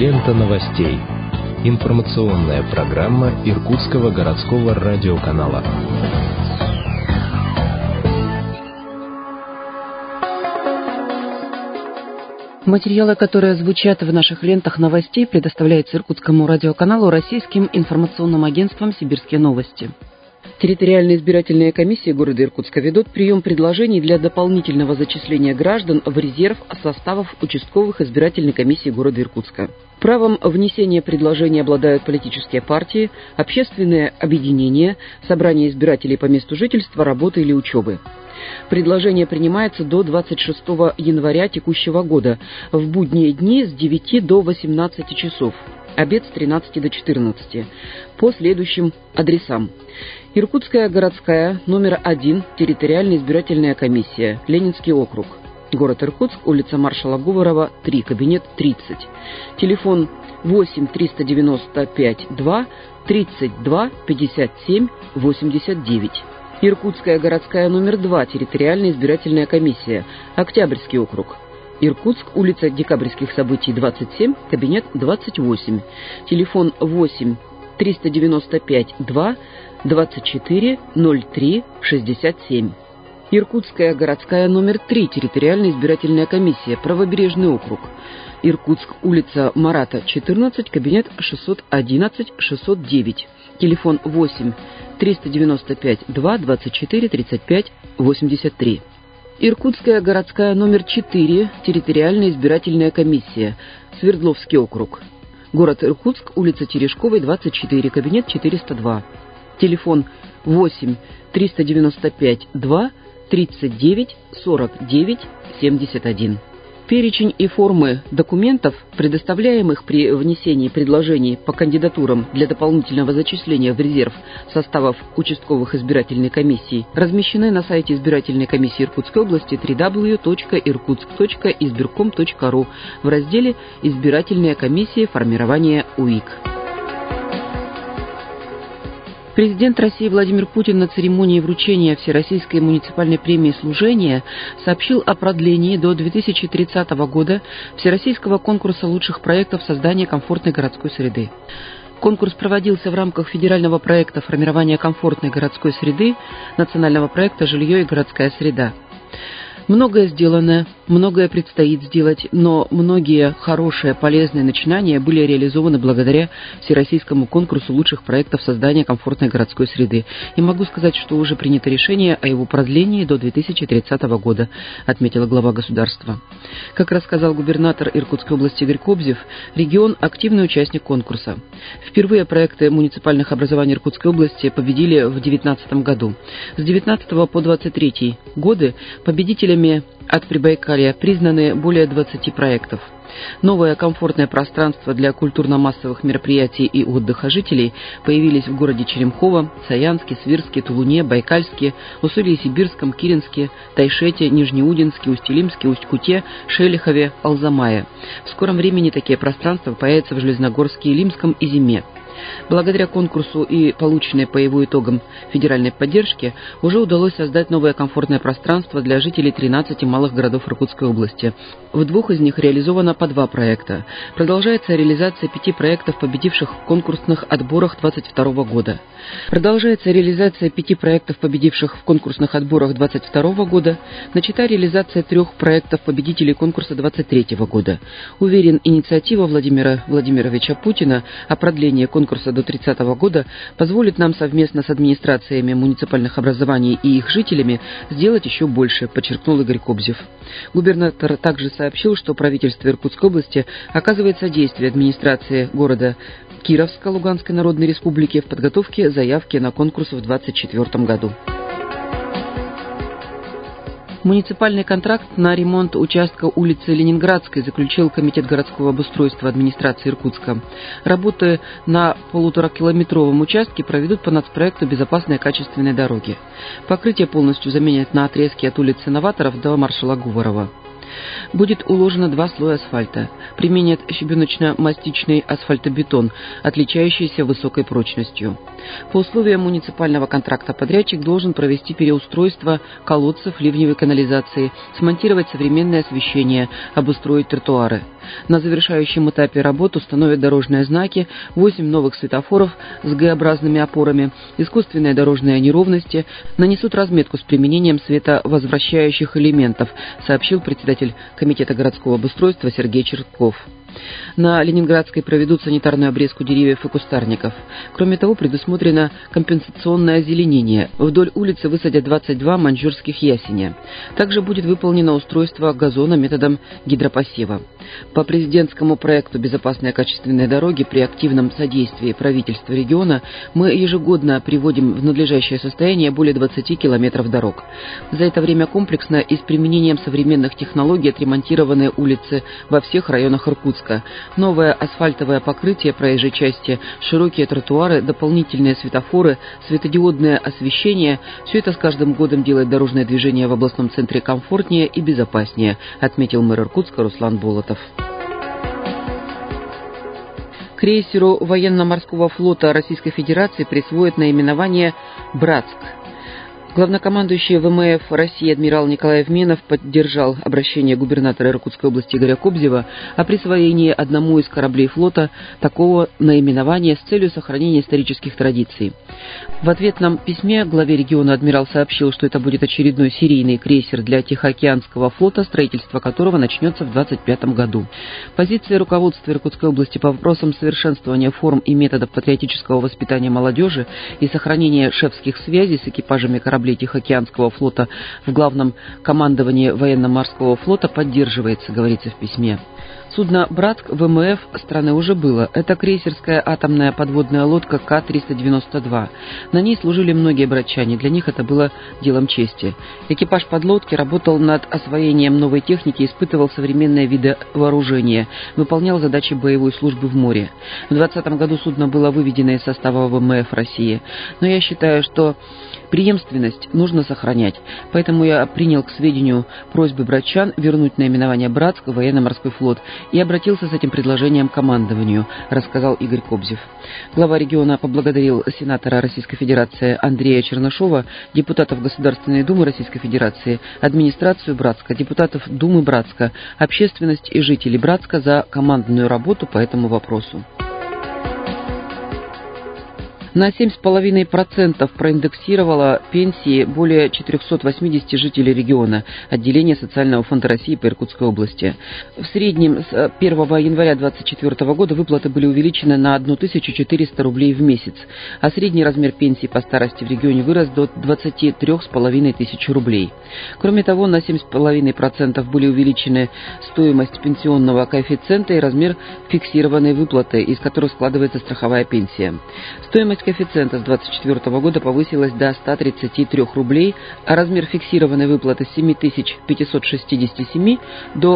Лента новостей. Информационная программа Иркутского городского радиоканала. Материалы, которые звучат в наших лентах новостей, предоставляются Иркутскому радиоканалу российским информационным агентством «Сибирские новости». Территориальные избирательные комиссии города Иркутска ведут прием предложений для дополнительного зачисления граждан в резерв составов участковых избирательных комиссий города Иркутска. Правом внесения предложений обладают политические партии, общественные объединения, собрания избирателей по месту жительства, работы или учебы. Предложение принимается до 26 января текущего года, в будние дни с 9 до 18 часов, обед с 13 до 14, по следующим адресам. Иркутская городская, номер 1, территориальная избирательная комиссия, Ленинский округ. Город Иркутск, улица маршала Говорова, 3, кабинет 30. Телефон 8 395 2 32 57 89. Иркутская городская, номер 2, территориальная избирательная комиссия, Октябрьский округ. Иркутск, улица Декабрьских событий, 27, кабинет 28. Телефон 8 395 2 24 03 67. Иркутская городская, номер 3, территориальная избирательная комиссия, Правобережный округ. Иркутск, улица Марата, 14, кабинет 611-609. Телефон 8 395 2 24 35 83. Иркутская городская, номер 4, территориальная избирательная комиссия, Свердловский округ. Город Иркутск, улица Терешковой, 24, кабинет 402. Телефон 8 395 2 39 49 71. Перечень и формы документов, предоставляемых при внесении предложений по кандидатурам для дополнительного зачисления в резерв составов участковых избирательных комиссий, размещены на сайте избирательной комиссии Иркутской области www.irkutsk.избирком.ру в разделе «Избирательные комиссии формирования УИК». Президент России Владимир Путин на церемонии вручения Всероссийской муниципальной премии «Служение» сообщил о продлении до 2030 года Всероссийского конкурса лучших проектов создания комфортной городской среды. Конкурс проводился в рамках федерального проекта формирования комфортной городской среды, национального проекта «Жилье и городская среда». Многое сделано, многое предстоит сделать, но многие хорошие, полезные начинания были реализованы благодаря Всероссийскому конкурсу лучших проектов создания комфортной городской среды. И могу сказать, что уже принято решение о его продлении до 2030 года, отметила глава государства. Как рассказал губернатор Иркутской области Игорь Кобзев, регион – активный участник конкурса. Впервые проекты муниципальных образований Иркутской области победили в 2019 году. С 2019 по 2023 годы победителями от Прибайкалья признаны более 20 проектов. Новое комфортное пространство для культурно-массовых мероприятий и отдыха жителей появились в городе Черемхово, Саянске, Свирске, Тулуне, Байкальске, Усолье-Сибирском, Киренске, Тайшете, Нижнеудинске, Усть-Илимске, Усть-Куте, Шелихове, Алзамае. В скором времени такие пространства появятся в Железногорске, Илимском и Зиме. Благодаря конкурсу и полученной по его итогам федеральной поддержке уже удалось создать новое комфортное пространство для жителей 13 малых городов Иркутской области. В 2 из них реализовано по 2 проекта. Продолжается реализация 5 проектов, победивших в конкурсных отборах 2022 года. Продолжается реализация 5 проектов, победивших в конкурсных отборах 2022 года. Начата реализация 3 проектов победителей конкурса 2023 года. Уверен, инициатива Владимира Владимировича Путина о продлении конкурса до 30 года позволит нам совместно с администрациями муниципальных образований и их жителями сделать еще больше, подчеркнул Игорь Кобзев. Губернатор также сообщил, что правительство Иркутской области оказывает содействие администрации города Кировска Луганской Народной Республики в подготовке заявки на конкурс в 2024 году. Муниципальный контракт на ремонт участка улицы Ленинградской заключил Комитет городского обустройства администрации Иркутска. Работы на 1,5-километровом участке проведут по нацпроекту «Безопасные качественные дороги». Покрытие полностью заменят на отрезке от улицы Новаторов до маршала Говорова. Будет уложено 2 слоя асфальта. Применят щебеночно-мастичный асфальтобетон, отличающийся высокой прочностью. По условиям муниципального контракта подрядчик должен провести переустройство колодцев ливневой канализации, смонтировать современное освещение, обустроить тротуары. На завершающем этапе работ установят дорожные знаки, 8 новых светофоров с Г-образными опорами, искусственные дорожные неровности, нанесут разметку с применением световозвращающих элементов, сообщил председатель Комитета городского обустройства Сергей Чертков. На Ленинградской проведут санитарную обрезку деревьев и кустарников. Кроме того, предусмотрено компенсационное озеленение. Вдоль улицы высадят 22 маньчжурских ясеня. Также будет выполнено устройство газона методом гидропосева. По президентскому проекту «Безопасные качественные дороги» при активном содействии правительства региона мы ежегодно приводим в надлежащее состояние более 20 километров дорог. За это время комплексно и с применением современных технологий отремонтированы улицы во всех районах Иркутска. Новое асфальтовое покрытие проезжей части, широкие тротуары, дополнительные светофоры, светодиодное освещение – все это с каждым годом делает дорожное движение в областном центре комфортнее и безопаснее, отметил мэр Иркутска Руслан Болотов. Крейсеру военно-морского флота Российской Федерации присвоят наименование «Братск». Главнокомандующий ВМФ России адмирал Николай Вменов поддержал обращение губернатора Иркутской области Игоря Кобзева о присвоении одному из кораблей флота такого наименования с целью сохранения исторических традиций. В ответном письме главе региона адмирал сообщил, что это будет очередной серийный крейсер для Тихоокеанского флота, строительство которого начнется в 2025 году. Позиция руководства Иркутской области по вопросам совершенствования форм и методов патриотического воспитания молодежи и сохранения шефских связей с экипажами кораблей Тихоокеанского флота в главном командовании военно-морского флота поддерживается, говорится в письме. Судно «Братск» ВМФ страны уже было. Это крейсерская атомная подводная лодка К-392. На ней служили многие братчане, для них это было делом чести. Экипаж подлодки работал над освоением новой техники, испытывал современные виды вооружения, выполнял задачи боевой службы в море. В 2020 году судно было выведено из состава ВМФ России. Но я считаю, что преемственность нужно сохранять, поэтому я принял к сведению просьбы братчан вернуть наименование «Братск» в военно-морской флот и обратился с этим предложением к командованию, рассказал Игорь Кобзев. Глава региона поблагодарил сенатора Российской Федерации Андрея Чернышова, депутатов Государственной Думы Российской Федерации, администрацию Братска, депутатов Думы Братска, общественность и жителей Братска за командную работу по этому вопросу. На 7,5% проиндексировало пенсии более 480 жителей региона, отделения Социального фонда России по Иркутской области. В среднем с 1 января 2024 года выплаты были увеличены на 1400 рублей в месяц, а средний размер пенсии по старости в регионе вырос до 23,5 тысяч рублей. Кроме того, на 7,5% были увеличены стоимость пенсионного коэффициента и размер фиксированной выплаты, из которых складывается страховая пенсия. Стоимость коэффициента с 2024 года повысилась до 133 рублей, а размер фиксированной выплаты с 7567 до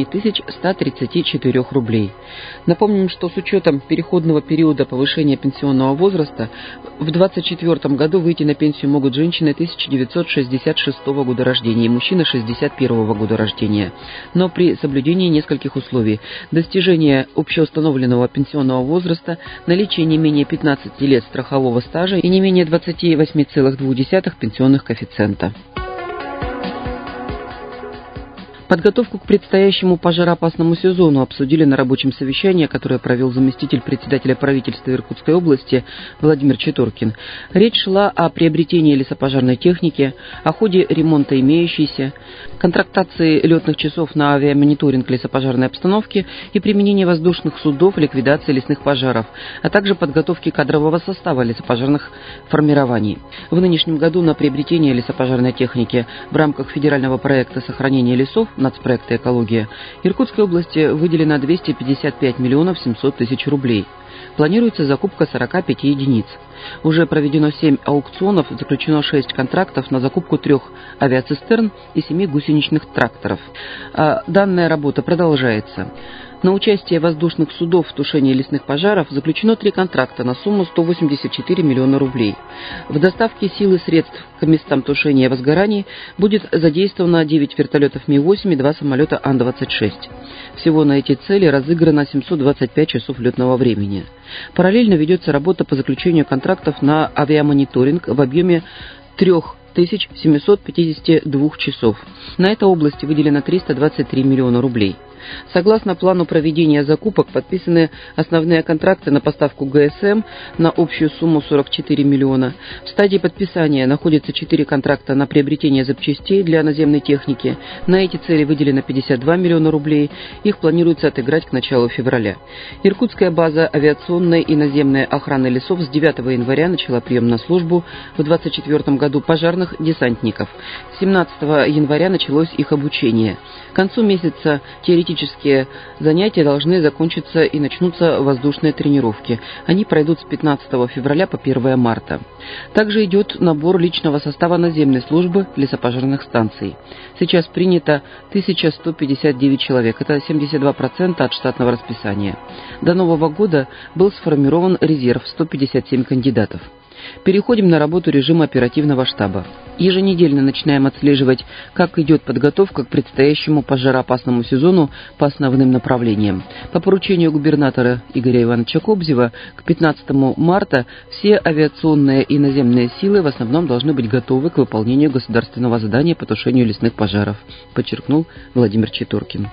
8134 рублей. Напомним, что с учетом переходного периода повышения пенсионного возраста в 2024 году выйти на пенсию могут женщины 1966 года рождения и мужчины 61 года рождения, но при соблюдении нескольких условий: достижение общеустановленного пенсионного возраста, наличие не менее 15 лет страхового стажа и не менее 28,2 пенсионных коэффициента. Подготовку к предстоящему пожароопасному сезону обсудили на рабочем совещании, которое провел заместитель председателя правительства Иркутской области Владимир Читоркин. Речь шла о приобретении лесопожарной техники, о ходе ремонта имеющейся, контрактации летных часов на авиамониторинг лесопожарной обстановки и применении воздушных судов в ликвидации лесных пожаров, а также подготовки кадрового состава лесопожарных формирований. В нынешнем году на приобретение лесопожарной техники в рамках федерального проекта сохранения лесов нацпроекта «Экология» Иркутской области выделено 255 миллионов 700 тысяч рублей. Планируется закупка 45 единиц. Уже проведено 7 аукционов, заключено 6 контрактов на закупку 3 авиацистерн и 7 гусеничных тракторов. Данная работа продолжается. На участие воздушных судов в тушении лесных пожаров заключено 3 контракта на сумму 184 миллиона рублей. В доставке сил и средств к местам тушения возгораний будет задействовано 9 вертолетов Ми-8 и 2 самолета Ан-26. Всего на эти цели разыграно 725 часов летного времени. Параллельно ведется работа по заключению контрактов на авиамониторинг в объеме 3752 часов. На эту область выделено 323 миллиона рублей. Согласно плану проведения закупок, подписаны основные контракты на поставку ГСМ на общую сумму 44 миллиона. В стадии подписания находятся 4 контракта на приобретение запчастей для наземной техники. На эти цели выделено 52 миллиона рублей. Их планируется отыграть к началу февраля. Иркутская база авиационной и наземной охраны лесов с 9 января начала прием на службу в 2024 году пожарных десантников. С 17 января началось их обучение. К концу месяца теоретические занятия должны закончиться и начнутся воздушные тренировки. Они пройдут с 15 февраля по 1 марта. Также идет набор личного состава наземной службы лесопожарных станций. Сейчас принято 1159 человек, это 72% от штатного расписания. До Нового года был сформирован резерв 157 кандидатов. Переходим на работу режима оперативного штаба. Еженедельно начинаем отслеживать, как идет подготовка к предстоящему пожароопасному сезону по основным направлениям. По поручению губернатора Игоря Ивановича Кобзева к 15 марта все авиационные и наземные силы в основном должны быть готовы к выполнению государственного задания по тушению лесных пожаров, подчеркнул Владимир Четоркин.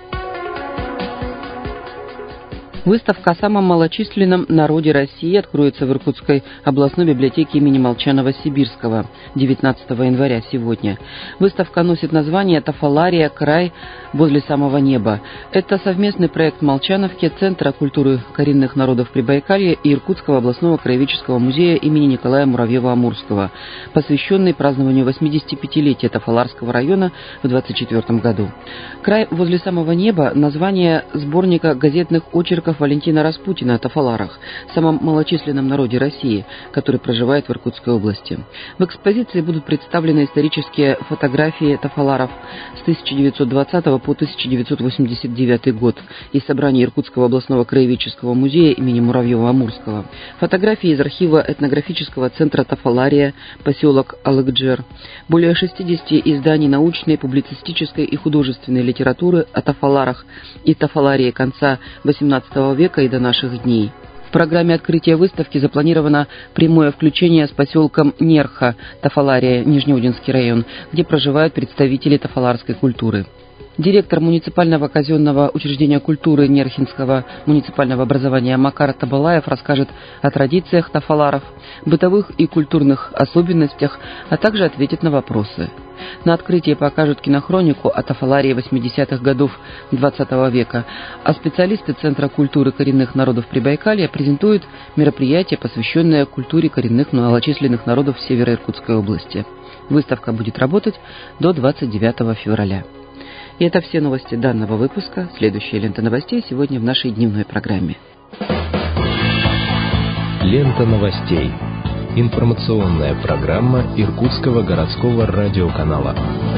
Выставка о самом малочисленном народе России откроется в Иркутской областной библиотеке имени Молчанова-Сибирского 19 января сегодня. Выставка носит название «Тафалария. Край возле самого неба». Это совместный проект Молчановки, Центра культуры коренных народов Прибайкалья и Иркутского областного краеведческого музея имени Николая Муравьева-Амурского, посвященный празднованию 85-летия Тафаларского района в 2024 году. «Край возле самого неба» – название сборника газетных очерков Валентина Распутина о тафаларах, самом малочисленном народе России, который проживает в Иркутской области. В экспозиции будут представлены исторические фотографии тафаларов с 1920 по 1989 год из собрания Иркутского областного краеведческого музея имени Муравьева-Амурского. Фотографии из архива этнографического центра Тафалария, поселок Алыкджер. Более 60 изданий научной, публицистической и художественной литературы о тафаларах и тафаларии конца XVIII века и до наших дней. В программе открытия выставки запланировано прямое включение с поселком Нерха, Тафалария, Нижнеудинский район, где проживают представители тафаларской культуры. Директор муниципального казенного учреждения культуры Нерхинского муниципального образования Макар Табалаев расскажет о традициях тафаларов, бытовых и культурных особенностях, а также ответит на вопросы. На открытии покажут кинохронику о тафаларии 80-х годов XX века, а специалисты Центра культуры коренных народов Прибайкалья презентуют мероприятие, посвященное культуре коренных малочисленных народов Северо-Иркутской области. Выставка будет работать до 29 февраля. И это все новости данного выпуска. Следующая лента новостей сегодня в нашей дневной программе. Лента новостей. Информационная программа Иркутского городского радиоканала.